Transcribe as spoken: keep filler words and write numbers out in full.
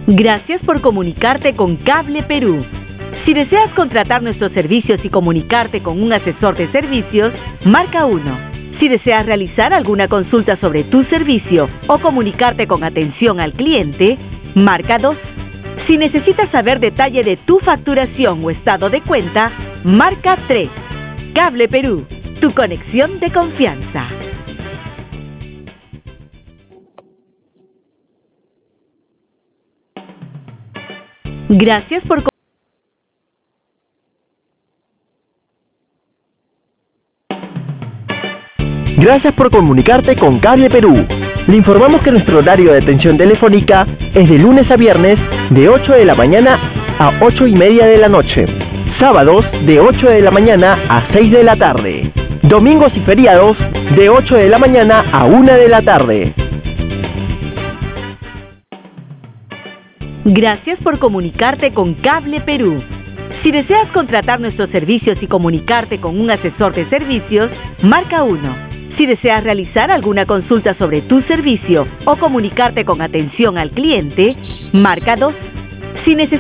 Gracias por comunicarte con Cable Perú. Si deseas contratar nuestros servicios y comunicarte con un asesor de servicios, marca uno. Si deseas realizar alguna consulta sobre tu servicio o comunicarte con atención al cliente, marca dos. Si necesitas saber detalle de tu facturación o estado de cuenta, marca tres. Cable Perú, tu conexión de confianza. Gracias por... Gracias por comunicarte con Cable Perú. Le informamos que nuestro horario de atención telefónica es de lunes a viernes de ocho de la mañana a ocho y media de la noche. Sábados de ocho de la mañana a seis de la tarde. Domingos y feriados de ocho de la mañana a una de la tarde. Gracias por comunicarte con Cable Perú. Si deseas contratar nuestros servicios y comunicarte con un asesor de servicios, marca uno. Si deseas realizar alguna consulta sobre tu servicio o comunicarte con atención al cliente, marca dos. Si necesitas